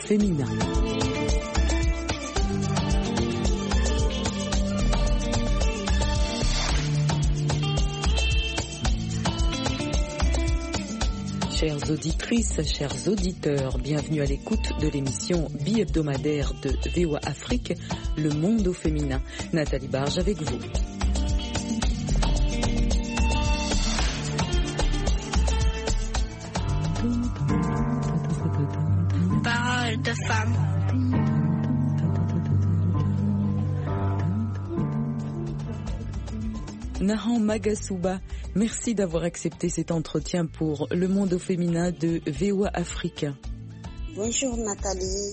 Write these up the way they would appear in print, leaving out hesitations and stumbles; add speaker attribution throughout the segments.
Speaker 1: féminin. Chères auditrices, chers auditeurs, bienvenue à l'écoute de l'émission bi-hebdomadaire de VOA Afrique, Le Monde au féminin. Nathalie Barge avec vous.
Speaker 2: Parole de femme.
Speaker 1: Nahan Magasuba, merci d'avoir accepté cet entretien pour Le Monde au féminin de VOA Afrique.
Speaker 3: Bonjour Nathalie,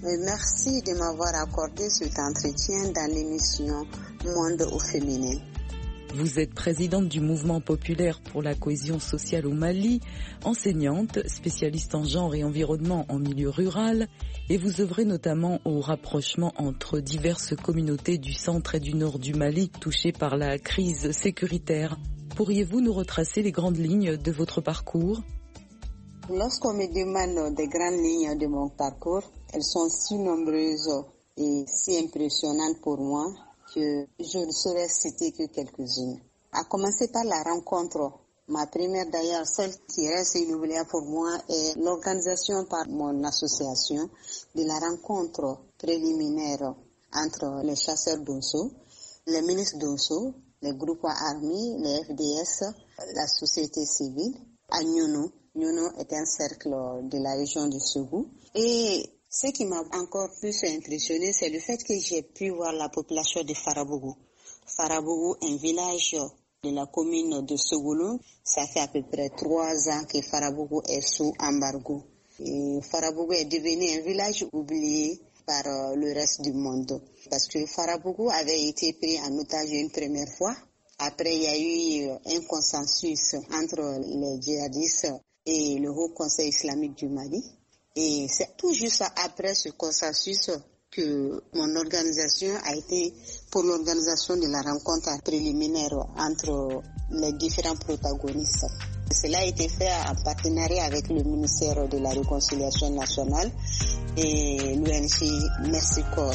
Speaker 3: merci de m'avoir accordé cet entretien dans l'émission Monde au féminin.
Speaker 1: Vous êtes présidente du mouvement populaire pour la cohésion sociale au Mali, enseignante, spécialiste en genre et environnement en milieu rural, et vous œuvrez notamment au rapprochement entre diverses communautés du centre et du nord du Mali touchées par la crise sécuritaire. Pourriez-vous nous retracer les grandes lignes de votre parcours ?
Speaker 3: Lorsqu'on me demande des grandes lignes de mon parcours, elles sont si nombreuses et si impressionnantes pour moi que je ne saurais citer que quelques-unes. À commencer par la rencontre. Ma première d'ailleurs, celle qui reste inoubliable pour moi, est l'organisation par mon association de la rencontre préliminaire entre les chasseurs d'Onso, les ministres d'Onso, les groupes armés, les FDS, la société civile, à Nyono. Nyono est un cercle de la région du Ségou. Et ce qui m'a encore plus impressionné, c'est le fait que j'ai pu voir la population de Farabougou. Farabougou, un village de la commune de Ségoulo. Ça fait à peu près 3 ans que Farabougou est sous embargo. Et Farabougou est devenu un village oublié par le reste du monde. Parce que Farabougou avait été pris en otage une première fois. Après, il y a eu un consensus entre les djihadistes et le Haut Conseil islamique du Mali. Et c'est tout juste après ce consensus que mon organisation a été pour l'organisation de la rencontre préliminaire entre les différents protagonistes. Cela a été fait en partenariat avec le ministère de la Réconciliation nationale et l'ONG Merci Corps.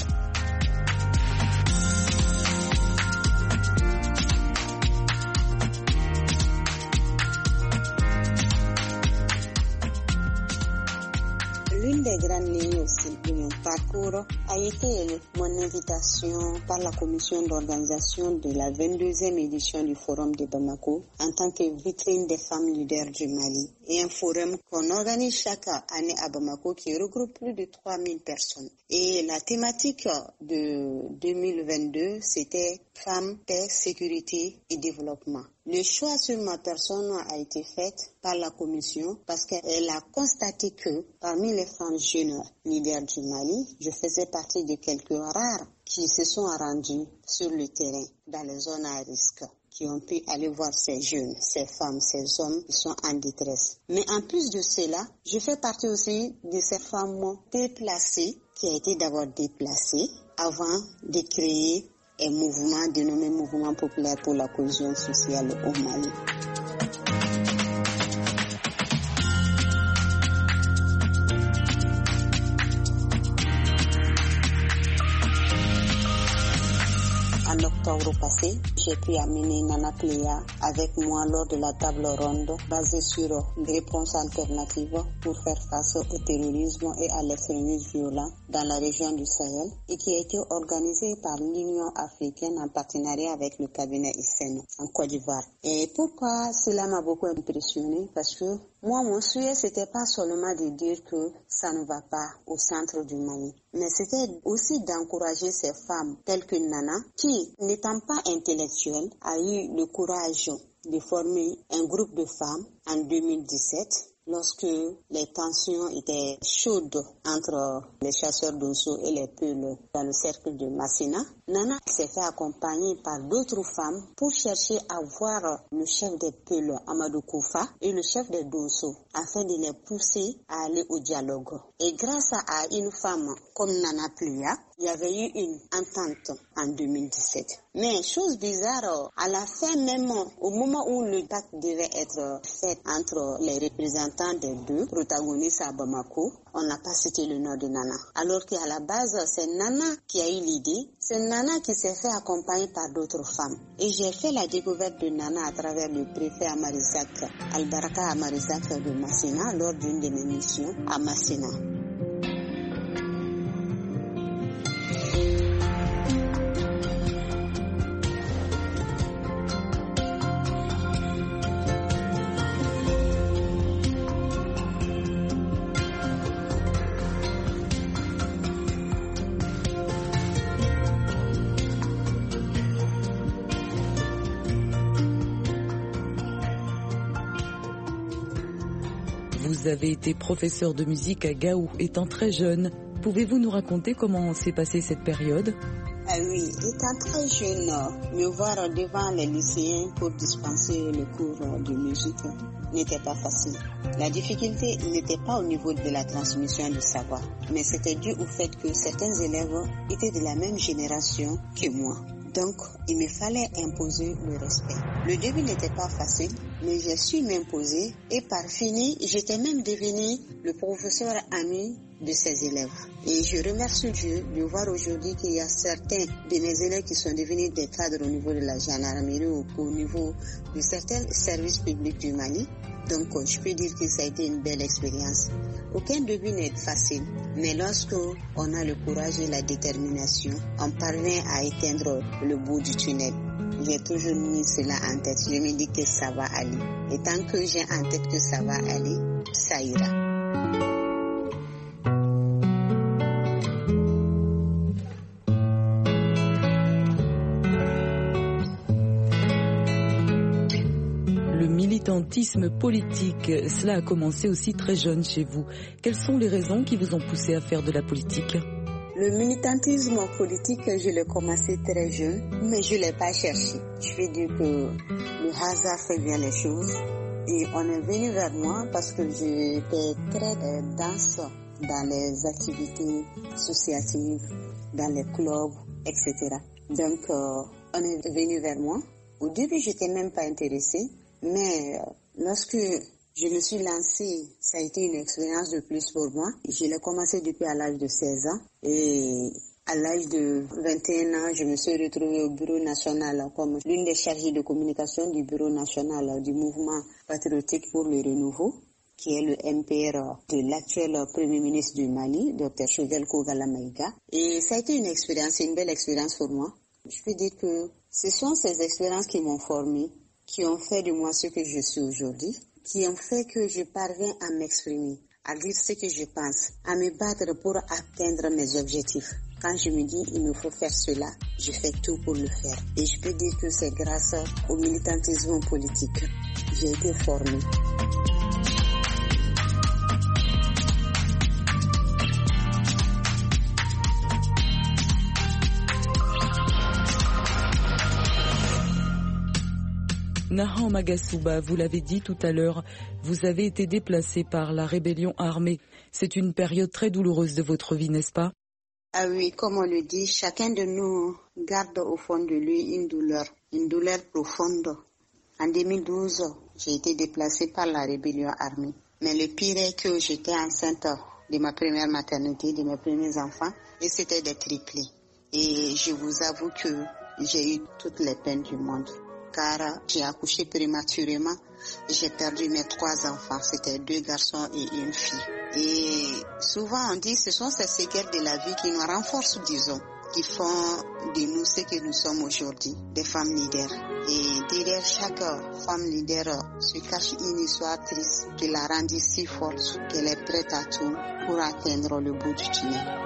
Speaker 3: L'une des grandes lignes aussi de mon parcours a été mon invitation par la commission d'organisation de la 22e édition du Forum de Bamako en tant que vitrine des femmes leaders du Mali. Et un forum qu'on organise chaque année à Bamako qui regroupe plus de 3000 personnes. Et la thématique de 2022, c'était femmes, paix, sécurité et développement. Le choix sur ma personne a été fait par la commission parce qu'elle a constaté que parmi les femmes jeunes leaders du Mali, je faisais partie de quelques rares qui se sont rendus sur le terrain dans les zones à risque, qui ont pu aller voir ces jeunes, ces femmes, ces hommes qui sont en détresse. Mais en plus de cela, je fais partie aussi de ces femmes déplacées, qui a été d'abord déplacées avant de créer un mouvement dénommé Mouvement populaire pour la cohésion sociale au Mali. En octobre passé, j'ai pu amener Nana Cléa avec moi lors de la table ronde basée sur des réponses alternatives pour faire face au terrorisme et à l'extrémisme violent dans la région du Sahel et qui a été organisée par l'Union africaine en partenariat avec le cabinet ICEN en Côte d'Ivoire. Et pourquoi cela m'a beaucoup impressionné? Parce que moi, mon souhait, c'était pas seulement de dire que ça ne va pas au centre du Mali, mais c'était aussi d'encourager ces femmes telles que Nana, qui, n'étant pas intellectuelle, a eu le courage de former un groupe de femmes en 2017, lorsque les tensions étaient chaudes entre les chasseurs d'Onso et les Peuls dans le cercle de Massina. Nana s'est fait accompagner par d'autres femmes pour chercher à voir le chef des Peuls, Amadou Koufa, et le chef des Donso, afin de les pousser à aller au dialogue. Et grâce à une femme comme Nana Plia, il y avait eu une entente en 2017. Mais chose bizarre, à la fin même, au moment où le pacte devait être fait entre les représentants des deux protagonistes à Bamako, on n'a pas cité le nom de Nana. Alors qu'à la base, c'est Nana qui a eu l'idée, c'est Nana qui s'est fait accompagner par d'autres femmes. Et j'ai fait la découverte de Nana à travers le préfet Amarisak, Albaraka Amarisak de Massina, lors d'une de mes missions à Massina.
Speaker 1: Vous avez été professeur de musique à Gao étant très jeune. Pouvez-vous nous raconter comment s'est passée cette période?
Speaker 3: Ah oui, étant très jeune, me voir devant les lycéens pour dispenser le cours de musique n'était pas facile. La difficulté n'était pas au niveau de la transmission du savoir, mais c'était dû au fait que certains élèves étaient de la même génération que moi. Donc, il me fallait imposer le respect. Le début n'était pas facile, mais j'ai su m'imposer et par fini, j'étais même devenu le professeur ami de ces élèves. Et je remercie Dieu de voir aujourd'hui qu'il y a certains de mes élèves qui sont devenus des cadres au niveau de la gendarmerie ou au niveau de certains services publics du Mali. Donc, je peux dire que ça a été une belle expérience. Aucun début n'est facile, mais lorsque on a le courage et la détermination, on parvient à éteindre le bout du tunnel. J'ai toujours mis cela en tête. Je me dis que ça va aller. Et tant que j'ai en tête que ça va aller, ça ira.
Speaker 1: Le militantisme politique, cela a commencé aussi très jeune chez vous. Quelles sont les raisons qui vous ont poussé à faire de la politique ?
Speaker 3: Le militantisme politique, je l'ai commencé très jeune, mais je ne l'ai pas cherché. Je vais dire que le hasard fait bien les choses. Et on est venu vers moi parce que j'étais très dense dans les activités associatives, dans les clubs, etc. Donc, on est venu vers moi. Au début, je n'étais même pas intéressée, mais lorsque je me suis lancée, ça a été une expérience de plus pour moi. Je l'ai commencé depuis à l'âge de 16 ans et à l'âge de 21 ans, je me suis retrouvée au bureau national comme l'une des chargées de communication du bureau national du mouvement patriotique pour le renouveau, qui est le MPR de l'actuel Premier ministre du Mali, Dr Choguel Kogala Maïga. Et ça a été une expérience, une belle expérience pour moi. Je peux dire que ce sont ces expériences qui m'ont formée, qui ont fait de moi ce que je suis aujourd'hui, qui ont fait que je parviens à m'exprimer, à dire ce que je pense, à me battre pour atteindre mes objectifs. Quand je me dis il me faut faire cela, je fais tout pour le faire. Et je peux dire que c'est grâce au militantisme politique. J'ai été formée.
Speaker 1: Nahan Magasuba, vous l'avez dit tout à l'heure, vous avez été déplacé par la rébellion armée. C'est une période très douloureuse de votre vie, n'est-ce pas?
Speaker 3: Ah oui, comme on le dit, chacun de nous garde au fond de lui une douleur profonde. En 2012, j'ai été déplacée par la rébellion armée. Mais le pire est que j'étais enceinte de ma première maternité, de mes premiers enfants, et c'était des triplés. Et je vous avoue que j'ai eu toutes les peines du monde. Car j'ai accouché prématurément, j'ai perdu mes 3 enfants, c'était 2 garçons et une fille. Et souvent on dit que ce sont ces séquelles de la vie qui nous renforcent, disons, qui font de nous ce que nous sommes aujourd'hui, des femmes leaders. Et derrière chaque femme leader se cache une histoire triste qui la rendit si forte qu'elle est prête à tout pour atteindre le bout du tunnel.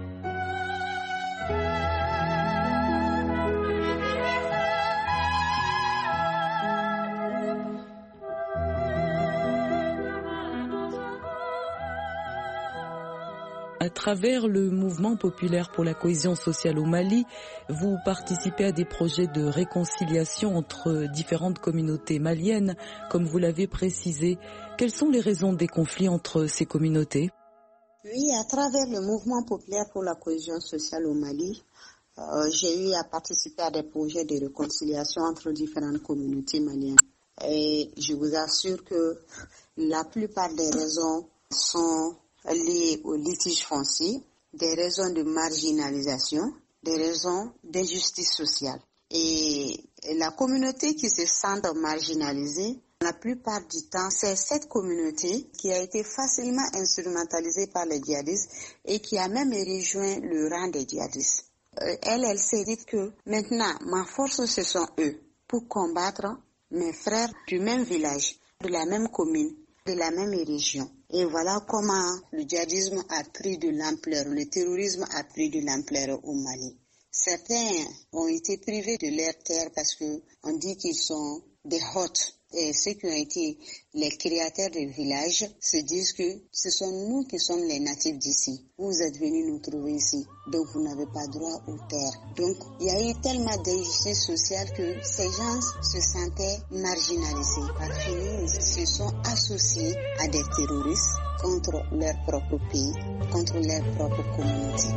Speaker 1: À travers le mouvement populaire pour la cohésion sociale au Mali, vous participez à des projets de réconciliation entre différentes communautés maliennes, comme vous l'avez précisé. Quelles sont les raisons des conflits entre ces communautés?
Speaker 3: Oui, à travers le mouvement populaire pour la cohésion sociale au Mali, J'ai eu à participer à des projets de réconciliation entre différentes communautés maliennes. Et je vous assure que la plupart des raisons sont liées au litige foncier, des raisons de marginalisation, des raisons d'injustice sociale. Et la communauté qui se sent marginalisée, la plupart du temps, c'est cette communauté qui a été facilement instrumentalisée par les djihadistes et qui a même rejoint le rang des djihadistes. Elle s'est dit que maintenant, ma force, ce sont eux pour combattre mes frères du même village, de la même commune, de la même région. Et voilà comment le djihadisme a pris de l'ampleur, le terrorisme a pris de l'ampleur au Mali. Certains ont été privés de leurs terres parce qu'on dit qu'ils sont des hôtes. Et ceux qui ont été les créateurs des villages se disent que ce sont nous qui sommes les natifs d'ici. Vous êtes venus nous trouver ici, donc vous n'avez pas droit aux terres. Donc il y a eu tellement d'injustice sociale que ces gens se sentaient marginalisés. Par finir, ils se sont associés à des terroristes contre leur propre pays, contre leur propre communauté.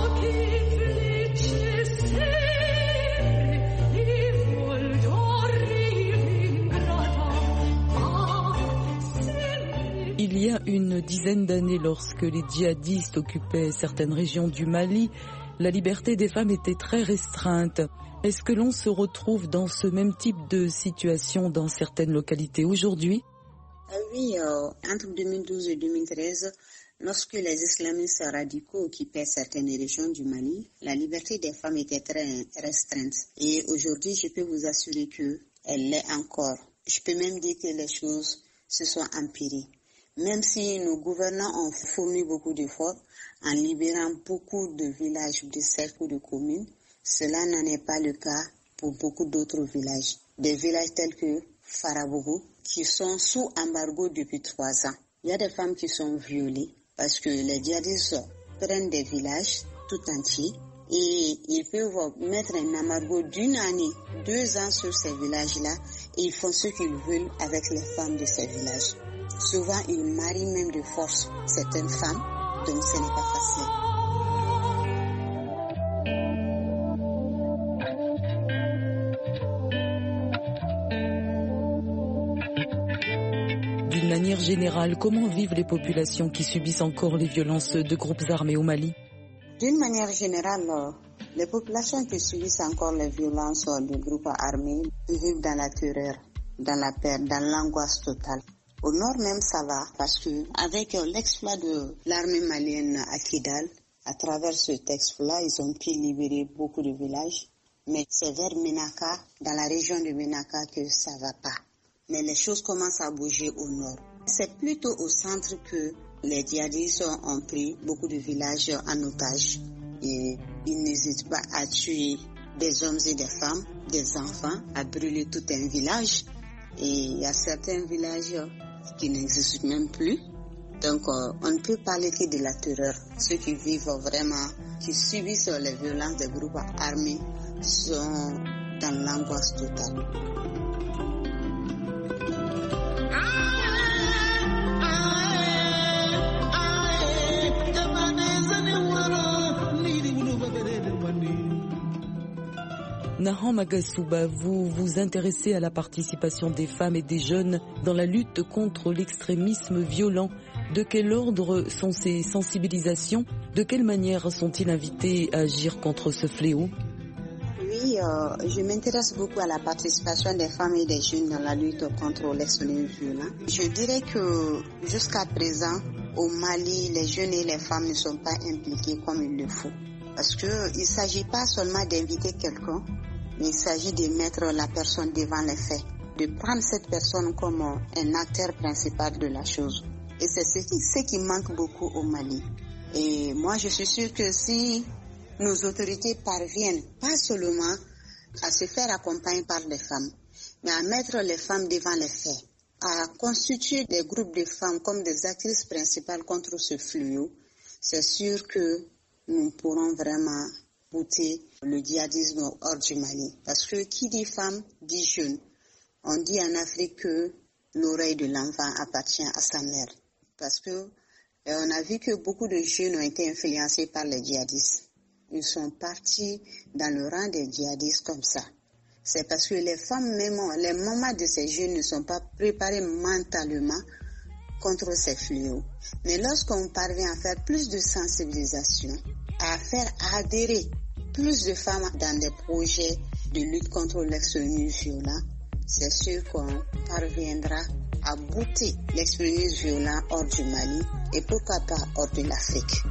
Speaker 1: Il y a une dizaine d'années, lorsque les djihadistes occupaient certaines régions du Mali, la liberté des femmes était très restreinte. Est-ce que l'on se retrouve dans ce même type de situation dans certaines localités aujourd'hui?
Speaker 3: Oui, entre 2012 et 2013, lorsque les islamistes radicaux occupaient certaines régions du Mali, la liberté des femmes était très restreinte. Et aujourd'hui, je peux vous assurer qu'elle l'est encore. Je peux même dire que les choses se sont empirées. Même si nos gouvernants ont fourni beaucoup d'efforts en libérant beaucoup de villages, de cercles, de communes, cela n'en est pas le cas pour beaucoup d'autres villages. Des villages tels que Farabougou, qui sont sous embargo depuis 3 ans. Il y a des femmes qui sont violées parce que les djihadistes prennent des villages tout entiers et ils peuvent mettre un embargo d'1 année, 2 ans sur ces villages-là et ils font ce qu'ils veulent avec les femmes de ces villages. Souvent, ils marient même de force certaines femmes, donc ce n'est pas facile.
Speaker 1: D'une manière générale, comment vivent les populations qui subissent encore les violences de groupes armés au Mali?
Speaker 3: D'une manière générale, les populations qui subissent encore les violences de groupes armés vivent dans la terreur, dans la peur, dans l'angoisse totale. Au nord même ça va parce que avec l'exploit de l'armée malienne à Kidal, à travers ce texte-là, ils ont pu libérer beaucoup de villages. Mais c'est vers Menaka, dans la région de Menaka, que ça va pas. Mais les choses commencent à bouger au nord. C'est plutôt au centre que les djihadistes ont pris beaucoup de villages en otage. Et ils n'hésitent pas à tuer des hommes et des femmes, des enfants, à brûler tout un village. Et il y a certains villages qui n'existent même plus. Donc on ne peut parler que de la terreur. Ceux qui vivent vraiment, qui subissent les violences des groupes armés sont dans l'angoisse totale.
Speaker 1: Naham Agasouba, vous vous intéressez à la participation des femmes et des jeunes dans la lutte contre l'extrémisme violent. De quel ordre sont ces sensibilisations? De quelle manière sont-ils invités à agir contre ce fléau?
Speaker 3: Oui, je m'intéresse beaucoup à la participation des femmes et des jeunes dans la lutte contre l'extrémisme violent. Je dirais que jusqu'à présent, au Mali, les jeunes et les femmes ne sont pas impliqués comme il le faut. Parce qu'il ne s'agit pas seulement d'inviter quelqu'un, mais il s'agit de mettre la personne devant les faits, de prendre cette personne comme un acteur principal de la chose. Et c'est ce qui manque beaucoup au Mali. Et moi, je suis sûre que si nos autorités parviennent pas seulement à se faire accompagner par les femmes, mais à mettre les femmes devant les faits, à constituer des groupes de femmes comme des actrices principales contre ce fléau, c'est sûr que nous pourrons vraiment bouter le djihadisme hors du Mali. Parce que qui dit femme, dit jeune. On dit en Afrique que l'oreille de l'enfant appartient à sa mère. Parce que on a vu que beaucoup de jeunes ont été influencés par les djihadistes. ils sont partis dans le rang des djihadistes comme ça. C'est parce que les femmes, même les mamans de ces jeunes ne sont pas préparées mentalement contre ces fléaux. Mais lorsqu'on parvient à faire plus de sensibilisation, à faire adhérer plus de femmes dans des projets de lutte contre l'extrémisme violent, c'est sûr qu'on parviendra à bouter l'extrémisme violent hors du Mali et pourquoi pas hors de l'Afrique.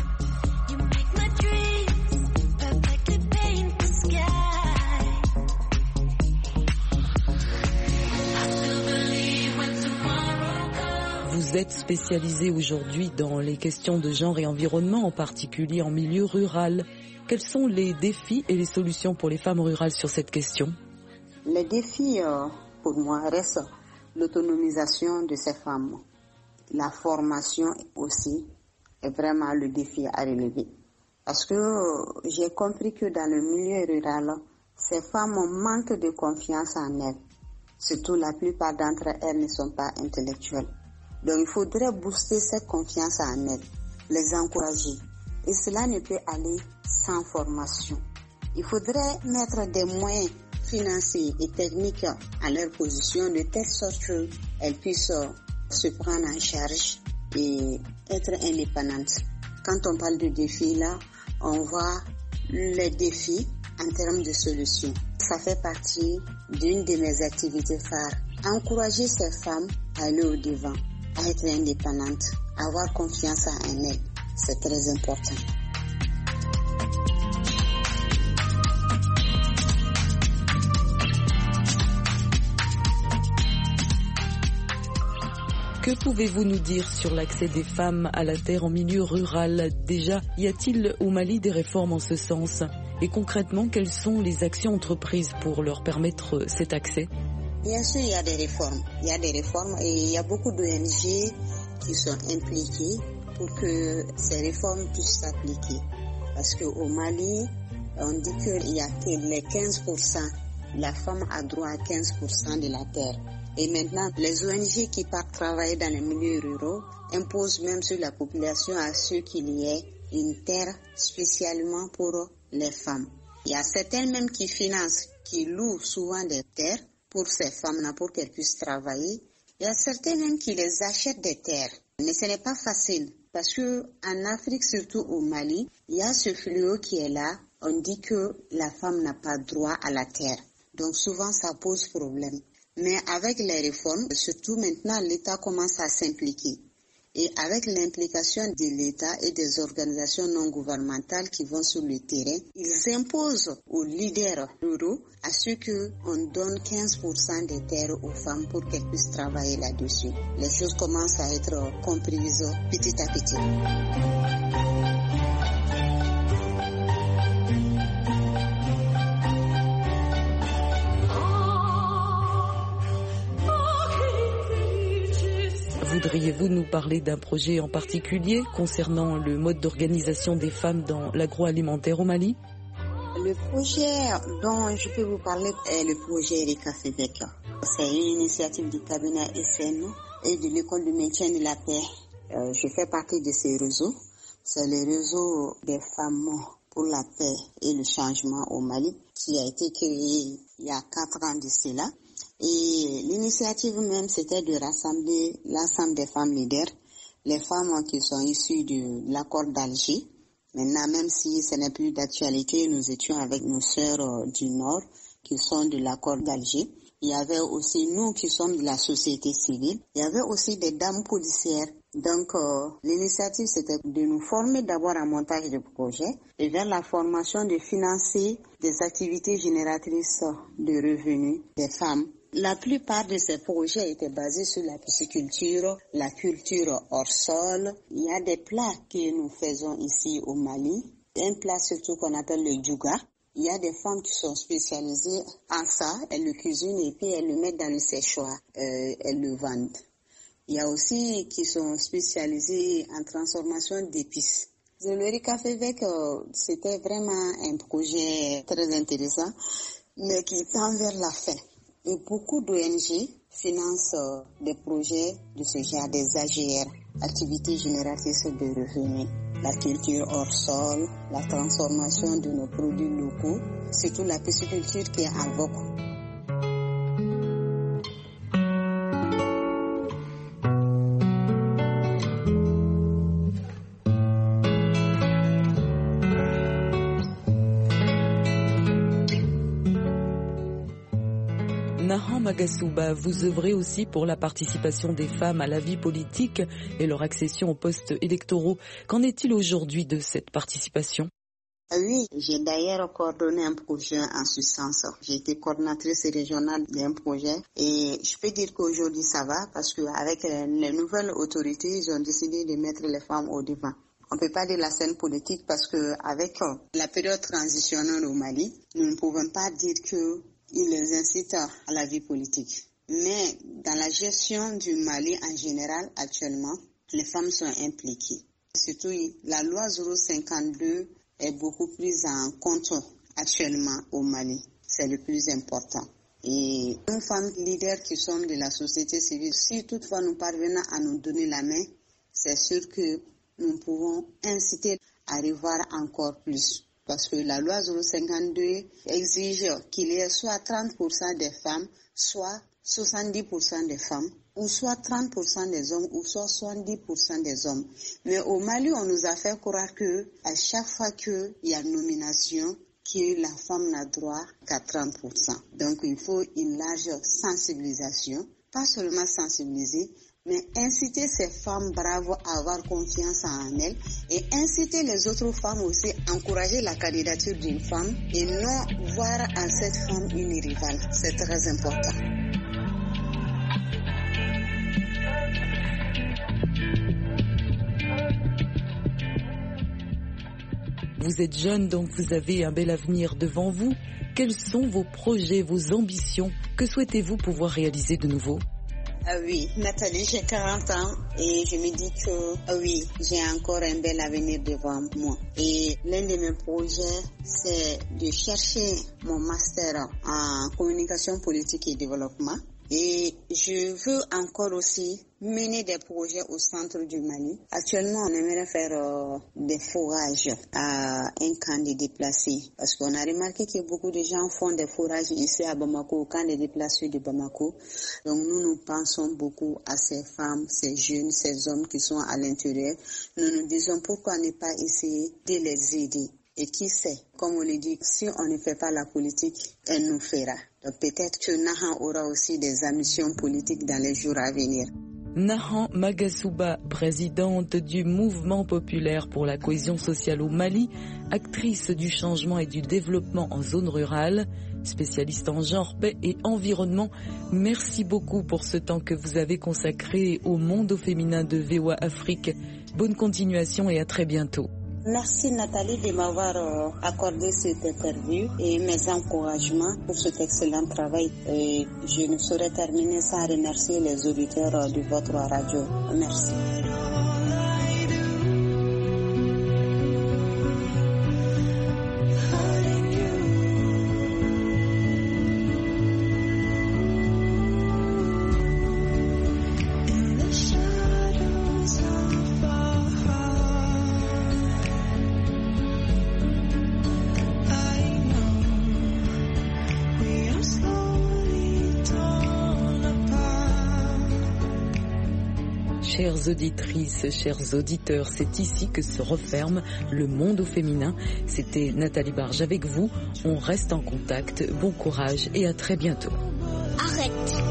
Speaker 1: Vous êtes spécialisé aujourd'hui dans les questions de genre et environnement, en particulier en milieu rural. Quels sont les défis et les solutions pour les femmes rurales sur cette question?
Speaker 3: Les défis, pour moi, restent l'autonomisation de ces femmes. La formation aussi est vraiment le défi à relever. Parce que j'ai compris que dans le milieu rural, ces femmes manquent de confiance en elles. Surtout, la plupart d'entre elles ne sont pas intellectuelles. Donc, il faudrait booster cette confiance en elles, les encourager. Et cela ne peut aller sans formation. Il faudrait mettre des moyens financiers et techniques à leur position de telle sorte qu'elles puissent se prendre en charge et être indépendantes. Quand on parle de défis là, on voit les défis en termes de solutions. Ça fait partie d'une de mes activités phares. Encourager ces femmes à aller au-devant, à être indépendantes, à avoir confiance en elles. C'est très important.
Speaker 1: Que pouvez-vous nous dire sur l'accès des femmes à la terre en milieu rural? Déjà, y a-t-il au Mali des réformes en ce sens? Et concrètement, quelles sont les actions entreprises pour leur permettre cet accès?
Speaker 3: Bien sûr, il y a des réformes. Il y a des réformes et il y a beaucoup d'ONG qui sont impliquées pour que ces réformes puissent s'appliquer. Parce qu'au Mali, on dit qu'il y a que les 15%, la femme a droit à 15% de la terre. Et maintenant, les ONG qui partent travailler dans les milieux ruraux imposent même sur la population à ce qu'il y ait une terre spécialement pour les femmes. Il y a certaines même qui financent, qui louent souvent des terres pour ces femmes-là, pour qu'elles puissent travailler. Il y a certaines même qui les achètent des terres. Mais ce n'est pas facile parce que en Afrique, surtout au Mali, il y a ce fléau qui est là. On dit que la femme n'a pas droit à la terre. Donc souvent, ça pose problème. Mais avec les réformes, surtout maintenant, l'État commence à s'impliquer. Et avec l'implication de l'État et des organisations non gouvernementales qui vont sur le terrain, ils imposent aux leaders ruraux à ce qu'on donne 15% des terres aux femmes pour qu'elles puissent travailler là-dessus. Les choses commencent à être comprises petit à petit.
Speaker 1: Voudriez-vous nous parler d'un projet en particulier concernant le mode d'organisation des femmes dans l'agroalimentaire au Mali?
Speaker 3: Le projet dont je peux vous parler est le projet Erika Fevec. C'est une initiative du cabinet SNO et de l'école de maintien de la paix. Je fais partie de ces réseaux. C'est le réseau des femmes pour la paix et le changement au Mali qui a été créé il y a 4 ans de cela. Et l'initiative même, c'était de rassembler l'ensemble des femmes leaders, les femmes qui sont issues de l'accord d'Alger. Maintenant, même si ce n'est plus d'actualité, nous étions avec nos sœurs du Nord qui sont de l'accord d'Alger. Il y avait aussi nous qui sommes de la société civile. Il y avait aussi des dames policières. Donc, l'initiative, c'était de nous former d'abord en montage de projet et vers la formation de financer des activités génératrices de revenus des femmes. La plupart de ces projets étaient basés sur la pisciculture, la culture hors sol. Il y a des plats que nous faisons ici au Mali. Un plat surtout qu'on appelle le djouga. Il y a des femmes qui sont spécialisées en ça. Elles le cuisinent et puis elles le mettent dans le séchoir. Elles le vendent. Il y a aussi qui sont spécialisées en transformation d'épices. Le Erika Fevec, c'était vraiment un projet très intéressant, mais qui tend vers la fin. Et beaucoup d'ONG financent des projets de ce genre, des AGR. activités génératrices de revenus. La culture hors sol, la transformation de nos produits locaux, surtout la pisciculture qui est en vogue.
Speaker 1: Nahan Magasuba, vous œuvrez aussi pour la participation des femmes à la vie politique et leur accession aux postes électoraux. Qu'en est-il aujourd'hui de cette participation?
Speaker 3: Oui, j'ai d'ailleurs coordonné un projet en ce sens. J'ai été coordonnatrice régionale d'un projet et je peux dire qu'aujourd'hui ça va parce qu'avec les nouvelles autorités, ils ont décidé de mettre les femmes au devant. On ne peut pas dire la scène politique parce qu'avec la période transitionnelle au Mali, nous ne pouvons pas dire qu'ils les incitent à la vie politique. Mais dans la gestion du Mali en général, actuellement, les femmes sont impliquées. Surtout, la loi 052 est beaucoup plus en compte actuellement au Mali. C'est le plus important. Et nous, femmes leaders qui sommes de la société civile, si toutefois nous parvenons à nous donner la main, c'est sûr que nous pouvons inciter à revoir encore plus. Parce que la loi 052 exige qu'il y ait soit 30% des femmes, soit 70% des femmes, ou soit 30% des hommes, ou soit 70% des hommes. Mais au Mali, on nous a fait croire que à chaque fois qu'il y a nomination, que la femme n'a droit qu'à 30%. Donc il faut une large sensibilisation, pas seulement sensibiliser, mais inciter ces femmes braves à avoir confiance en elles et inciter les autres femmes aussi à encourager la candidature d'une femme et non voir en cette femme une rivale. C'est très important.
Speaker 1: Vous êtes jeune, donc vous avez un bel avenir devant vous. Quels sont vos projets, vos ambitions? Que souhaitez-vous pouvoir réaliser de nouveau?
Speaker 3: Ah oui, Nathalie, j'ai 40 ans et je me dis que oui, j'ai encore un bel avenir devant moi. Et l'un de mes projets, c'est de chercher mon master en communication politique et développement. Et je veux encore aussi mener des projets au centre du Mali. Actuellement, on aimerait faire des forages à un camp de déplacés. Parce qu'on a remarqué que beaucoup de gens font des forages ici à Bamako, au camp des déplacés de Bamako. Donc nous pensons beaucoup à ces femmes, ces jeunes, ces hommes qui sont à l'intérieur. Nous nous disons pourquoi ne pas essayer de les aider. Et qui sait, comme on le dit, si on ne fait pas la politique, elle nous fera. Donc peut-être que Nahan aura aussi des ambitions politiques dans les jours à venir.
Speaker 1: Nahan Magasuba, présidente du Mouvement populaire pour la cohésion sociale au Mali, actrice du changement et du développement en zone rurale, spécialiste en genre, paix et environnement. Merci beaucoup pour ce temps que vous avez consacré au monde au féminin de VOA Afrique. Bonne continuation et à très bientôt.
Speaker 3: Merci Nathalie de m'avoir accordé cette interview et mes encouragements pour cet excellent travail. Et je ne saurais terminer sans remercier les auditeurs de votre radio. Merci.
Speaker 1: Chères auditrices, chers auditeurs, c'est ici que se referme le monde au féminin. C'était Nathalie Barge avec vous. On reste en contact. Bon courage et à très bientôt.
Speaker 2: Arrête.